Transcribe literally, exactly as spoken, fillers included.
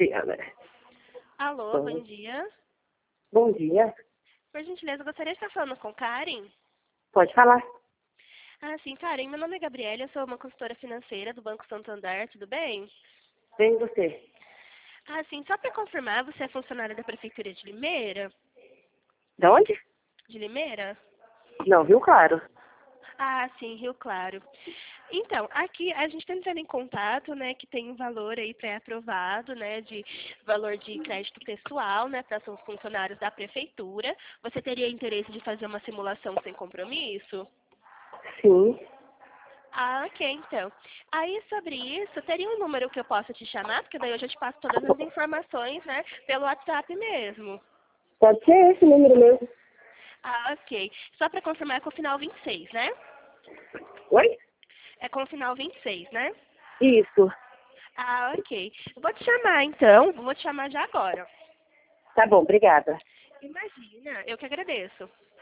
dia, né? Alô, Bom, bom dia. bom dia. Por gentileza, eu gostaria de estar falando com Karen. Pode falar. Ah, sim, Karen, meu nome é Gabriela, eu sou uma consultora financeira do Banco Santander, tudo bem? Vem você. Ah, sim, só para confirmar, você é funcionária da Prefeitura de Limeira? De onde? De Limeira? Não, viu, claro. Ah, sim, Rio Claro. Então, aqui a gente está entrando em contato, né, que tem um valor aí pré-aprovado, né, de valor de crédito pessoal, né, para os funcionários da Prefeitura. Você teria interesse de fazer uma simulação sem compromisso? Sim. Ah, ok, então. Aí, sobre isso, teria um número que eu possa te chamar? Porque daí eu já te passo todas as informações, né, pelo WhatsApp mesmo. Pode ser esse número mesmo. Ah, ok. Só para confirmar, é com o final vinte e seis, né? Oi? É com o final vinte e seis, né? Isso. Ah, ok. Eu vou te chamar, então. Vou te chamar já agora. Tá bom, obrigada. Imagina, eu que agradeço.